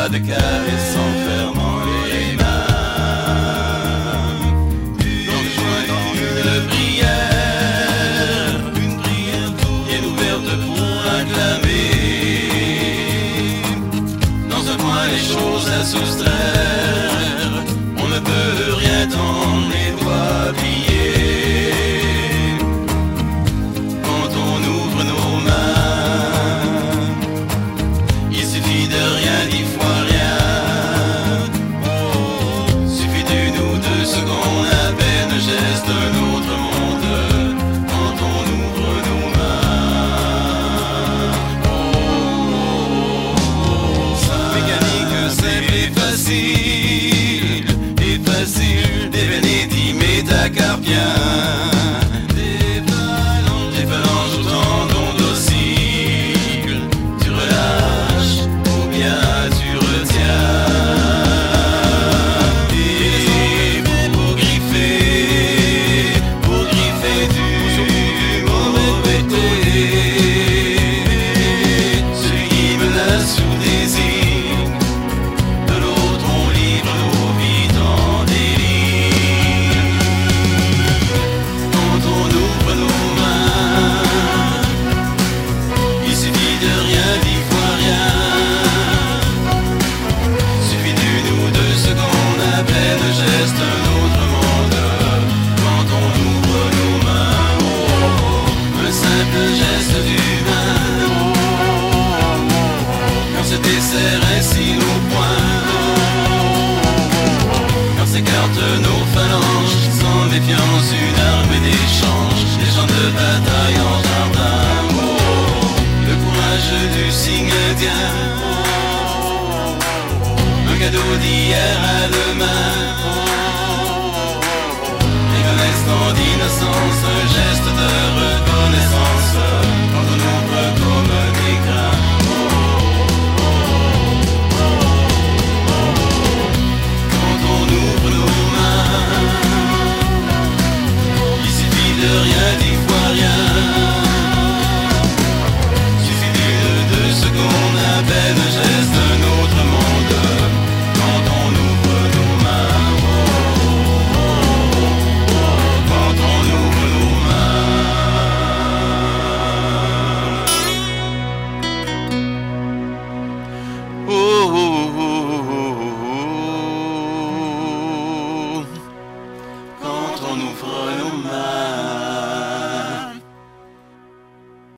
pas de caresses en fermant les mains. Une joie de prière, bien ouverte pour acclamer. Dans un coin les choses à soustraire, on ne peut rien tendre les doigts pliés. Quand on ouvre nos mains, il suffit de rien, 10 fois rien. Suffit d'une ou 2 secondes, à peine un geste, un autre monde. Quand on ouvre nos mains, mécanique, simple et facile, devenez dit métacarpien. Des phalanges autant d'ondes dociles, tu relâches ou bien tu retiens. Et pour griffer du mauvais côté, celui qui menace ou désigne, de l'autre on livre nos vies dans des lignes. Quand on ouvre nos mains, il suffit de rien, 10 fois rien. Suffit d'une ou 2 secondes, à peine un geste, un autre monde. Quand on ouvre nos mains, un simple geste d'humain. Quand se desserrent ainsi nos poings, quand s'écartent nos phalanges, sans méfiance, une arme d'échange, des champs de bataille en jardin. Le courage du signe indien, un cadeau d'hier à demain. Et un instant d'innocence, un geste